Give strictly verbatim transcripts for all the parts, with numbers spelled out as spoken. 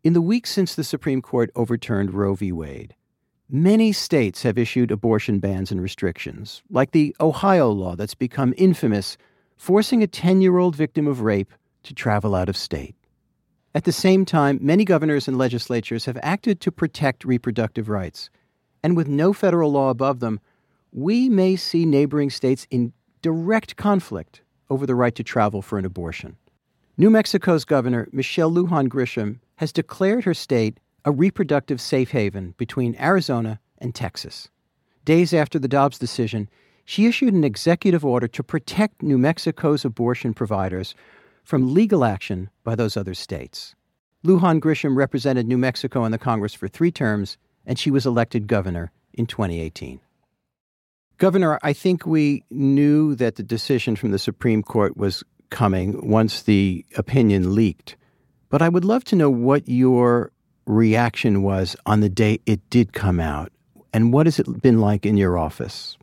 In the weeks since the Supreme Court overturned Roe v. Wade, many states have issued abortion bans and restrictions, like the Ohio law that's become infamous, forcing a ten-year-old victim of rape to travel out of state. At the same time, many governors and legislatures have acted to protect reproductive rights. And with no federal law above them, we may see neighboring states in direct conflict over the right to travel for an abortion. New Mexico's Governor, Michelle Lujan Grisham, has declared her state a reproductive safe haven between Arizona and Texas. Days after the Dobbs decision, she issued an executive order to protect New Mexico's abortion providers from legal action by those other states. Lujan Grisham represented New Mexico in the Congress for three terms, and she was elected governor in twenty eighteen. Governor, I think we knew that the decision from the Supreme Court was coming once the opinion leaked. But I would love to know what your reaction was on the day it did come out, and what has it been like in your office?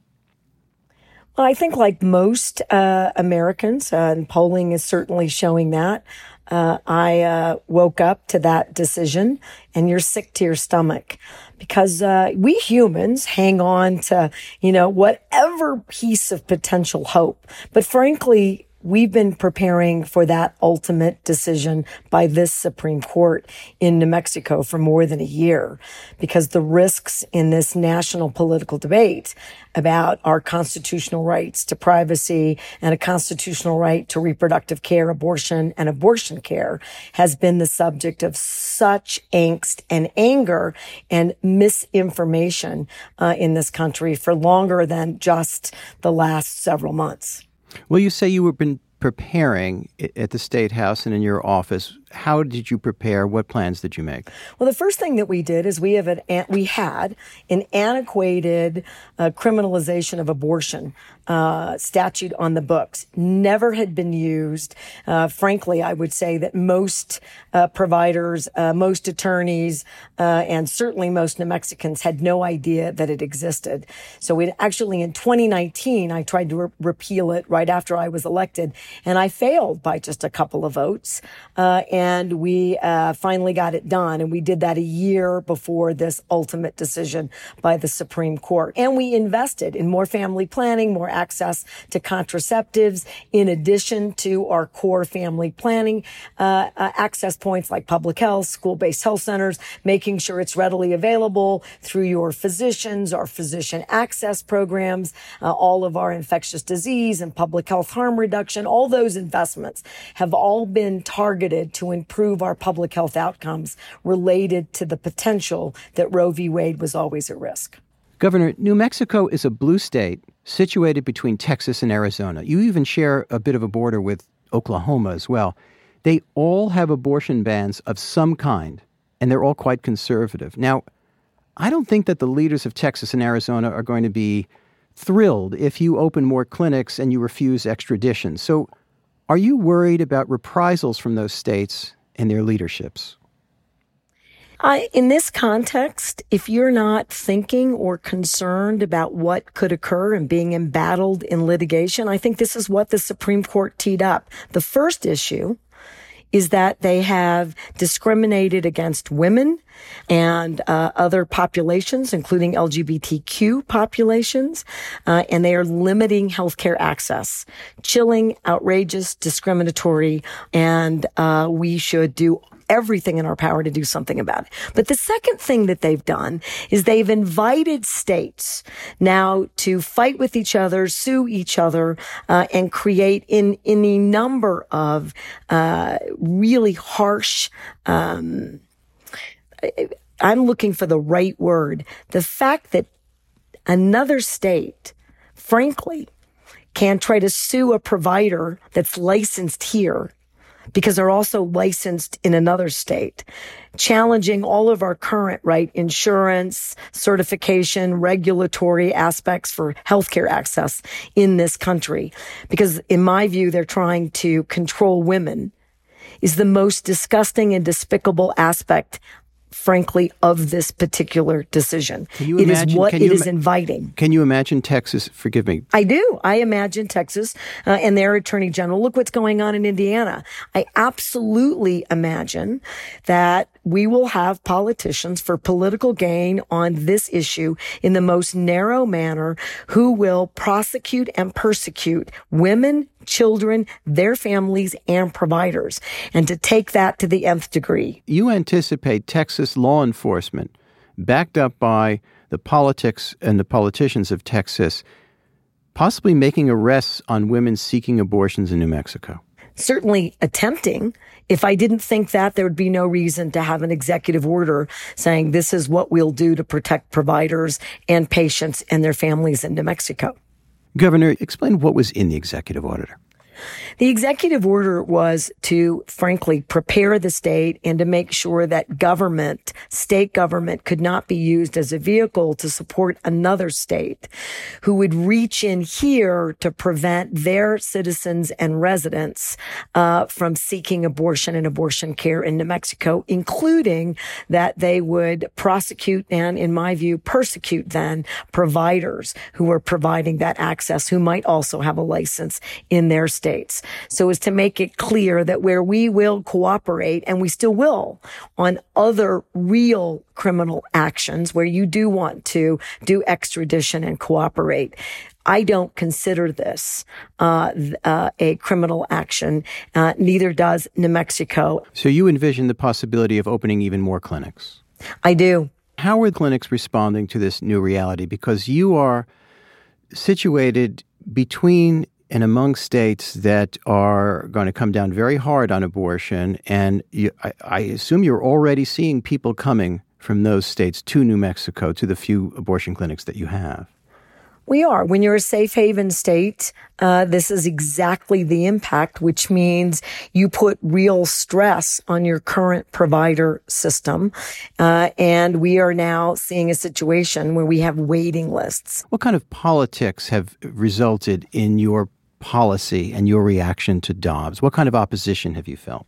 Well, I think like most uh, Americans, uh, and polling is certainly showing that, uh, I uh, woke up to that decision, and you're sick to your stomach. Because uh, we humans hang on to, you know, whatever piece of potential hope. But frankly, we've been preparing for that ultimate decision by this Supreme Court in New Mexico for more than a year, because the risks in this national political debate about our constitutional rights to privacy and a constitutional right to reproductive care, abortion, and abortion care has been the subject of such angst and anger and misinformation uh, in this country for longer than just the last several months. Well, you say you have been preparing at the State House and in your office. How did you prepare? What plans did you make? Well, the first thing that we did is we have an, we had an antiquated uh, criminalization of abortion uh, statute on the books. Never had been used. Uh, frankly, I would say that most uh, providers, uh, most attorneys, uh, and certainly most New Mexicans had no idea that it existed. So it actually in twenty nineteen, I tried to re- repeal it right after I was elected, and I failed by just a couple of votes. Uh, and And we uh, finally got it done. And we did that a year before this ultimate decision by the Supreme Court. And we invested in more family planning, more access to contraceptives, in addition to our core family planning uh, uh, access points like public health, school-based health centers, making sure it's readily available through your physicians, our physician access programs, uh, all of our infectious disease and public health harm reduction. All those investments have all been targeted to improve our public health outcomes related to the potential that Roe v. Wade was always at risk. Governor, New Mexico is a blue state situated between Texas and Arizona. You even share a bit of a border with Oklahoma as well. They all have abortion bans of some kind, and they're all quite conservative. Now, I don't think that the leaders of Texas and Arizona are going to be thrilled if you open more clinics and you refuse extradition. So are you worried about reprisals from those states and their leaderships? I, in this context, if you're not thinking or concerned about what could occur and being embattled in litigation, I think this is what the Supreme Court teed up. The first issue is that they have discriminated against women and uh, other populations, including L G B T Q populations, uh, and they are limiting healthcare access. Chilling, outrageous, discriminatory, and uh, we should do everything in our power to do something about it. But the second thing that they've done is they've invited states now to fight with each other, sue each other, uh, and create in, in a number of, uh, really harsh, um, I'm looking for the right word. The fact that another state, frankly, can try to sue a provider that's licensed here because they're also licensed in another state, challenging all of our current, right, insurance, certification, regulatory aspects for healthcare access in this country. Because in my view, they're trying to control women is the most disgusting and despicable aspect frankly, of this particular decision. Can you it imagine, is what can it you is ima- inviting. Can you imagine Texas, forgive me. I do. I imagine Texas uh, and their attorney general. Look what's going on in Indiana. I absolutely imagine that we will have politicians for political gain on this issue in the most narrow manner who will prosecute and persecute women, children, their families, and providers, and to take that to the nth degree. You anticipate Texas law enforcement, backed up by the politics and the politicians of Texas, possibly making arrests on women seeking abortions in New Mexico? Certainly attempting. If I didn't think that, there would be no reason to have an executive order saying this is what we'll do to protect providers and patients and their families in New Mexico. Governor, explain what was in the executive order. The executive order was to, frankly, prepare the state and to make sure that government, state government, could not be used as a vehicle to support another state who would reach in here to prevent their citizens and residents uh, from seeking abortion and abortion care in New Mexico, including that they would prosecute and, in my view, persecute then providers who are providing that access, who might also have a license in their state. So as to make it clear that where we will cooperate, and we still will, on other real criminal actions where you do want to do extradition and cooperate, I don't consider this uh, uh, a criminal action. Uh, neither does New Mexico. So you envision the possibility of opening even more clinics? I do. How are clinics responding to this new reality? Because you are situated between and among states that are going to come down very hard on abortion, and you, I, I assume you're already seeing people coming from those states to New Mexico, to the few abortion clinics that you have. We are. When you're a safe haven state, uh, this is exactly the impact, which means you put real stress on your current provider system. Uh, and we are now seeing a situation where we have waiting lists. What kind of politics have resulted in your policy and your reaction to Dobbs? What kind of opposition have you felt?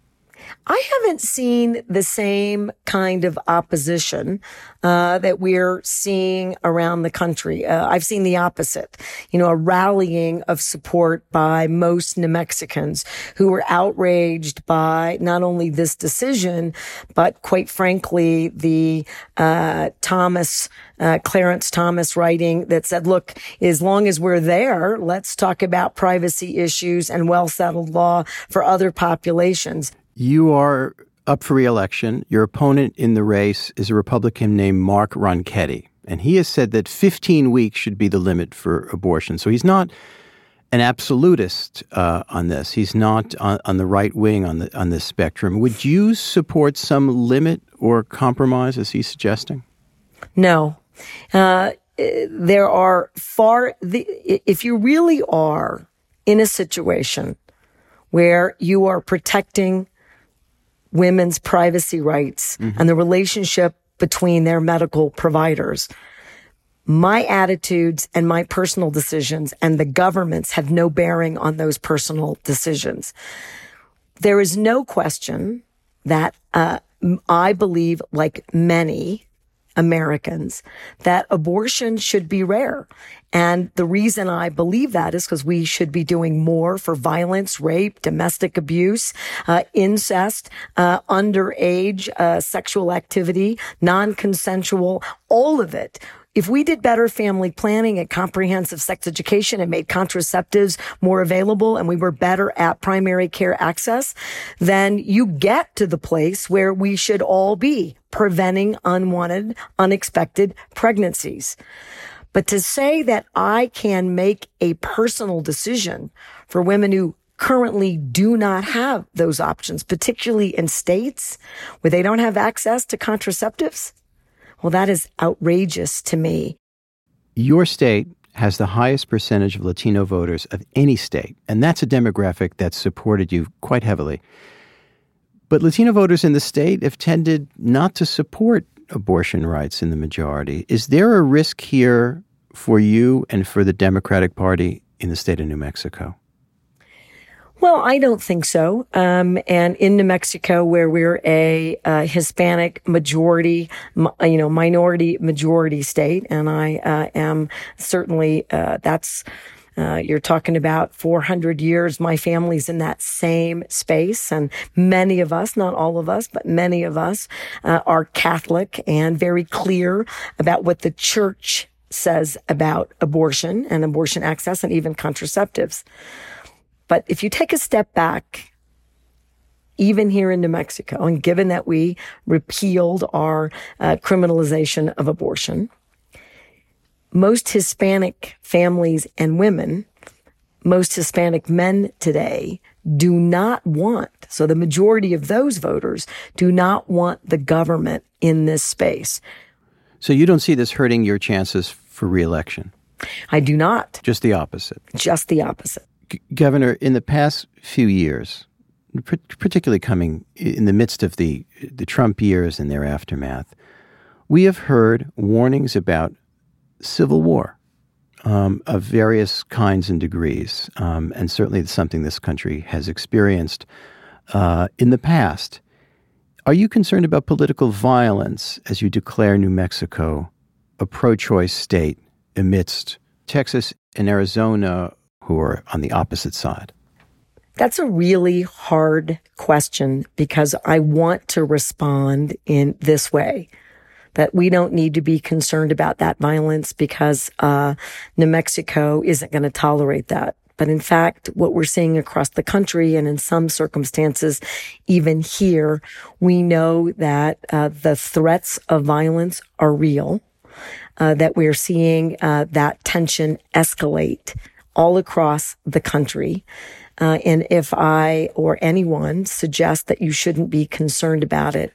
I haven't seen the same kind of opposition uh, that we're seeing around the country. Uh, I've seen the opposite, you know, a rallying of support by most New Mexicans who were outraged by not only this decision, but quite frankly, the uh, Thomas, uh, Clarence Thomas writing that said, look, as long as we're there, let's talk about privacy issues and well-settled law for other populations. You are up for re-election. Your opponent in the race is a Republican named Mark Ronchetti, and he has said that fifteen weeks should be the limit for abortion. So he's not an absolutist uh, on this. He's not on, on the right wing on the on this spectrum. Would you support some limit or compromise, as he's suggesting? No. Uh, there are far... The, if you really are in a situation where you are protecting women's privacy rights mm-hmm. and the relationship between their medical providers, my attitudes and my personal decisions and the government's have no bearing on those personal decisions. There is no question that uh, I believe, like many Americans, that abortion should be rare. And the reason I believe that is because we should be doing more for violence, rape, domestic abuse, uh, incest, uh, underage, uh, sexual activity, non-consensual, all of it. If we did better family planning and comprehensive sex education and made contraceptives more available and we were better at primary care access, then you get to the place where we should all be, preventing unwanted, unexpected pregnancies. But to say that I can make a personal decision for women who currently do not have those options, particularly in states where they don't have access to contraceptives, well, that is outrageous to me. Your state has the highest percentage of Latino voters of any state, and that's a demographic that's supported you quite heavily. But Latino voters in the state have tended not to support abortion rights in the majority. Is there a risk here for you and for the Democratic Party in the state of New Mexico? Well, I don't think so. Um, and in New Mexico, where we're a uh, Hispanic majority, you know, minority majority state, and I uh, am certainly, uh, that's, uh, you're talking about four hundred years. My family's in that same space, and many of us, not all of us, but many of us uh, are Catholic and very clear about what the church says about abortion and abortion access and even contraceptives. But if you take a step back, even here in New Mexico, and given that we repealed our uh, criminalization of abortion, most Hispanic families and women, most Hispanic men today do not want, so the majority of those voters do not want the government in this space. So you don't see this hurting your chances for re-election? I do not. Just the opposite? Just the opposite. G- Governor, in the past few years, pr- particularly coming in the midst of the, the Trump years and their aftermath, we have heard warnings about civil war um, of various kinds and degrees, um, and certainly it's something this country has experienced uh, in the past. Are you concerned about political violence as you declare New Mexico a pro-choice state amidst Texas and Arizona, who are on the opposite side? That's a really hard question because I want to respond in this way, that we don't need to be concerned about that violence because uh, New Mexico isn't going to tolerate that. But in fact, what we're seeing across the country and in some circumstances, even here, we know that uh, the threats of violence are real, uh, that we're seeing uh, that tension escalate all across the country. Uh, and if I or anyone suggests that you shouldn't be concerned about it,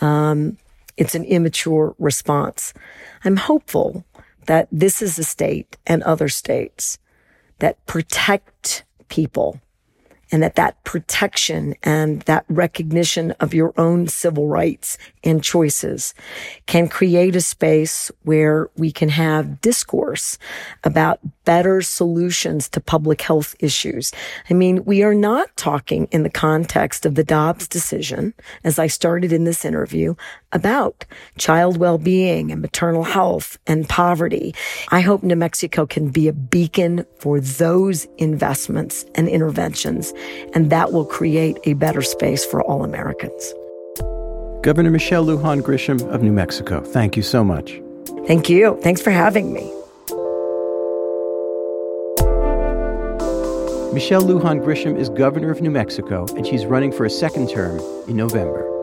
um, it's an immature response. I'm hopeful that this is a state and other states that protect people, and that that protection and that recognition of your own civil rights and choices can create a space where we can have discourse about better solutions to public health issues. I mean, we are not talking in the context of the Dobbs decision, as I started in this interview, about child well-being and maternal health and poverty. I hope New Mexico can be a beacon for those investments and interventions, and that will create a better space for all Americans. Governor Michelle Lujan Grisham of New Mexico, thank you so much. Thank you. Thanks for having me. Michelle Lujan Grisham is governor of New Mexico, and she's running for a second term in November.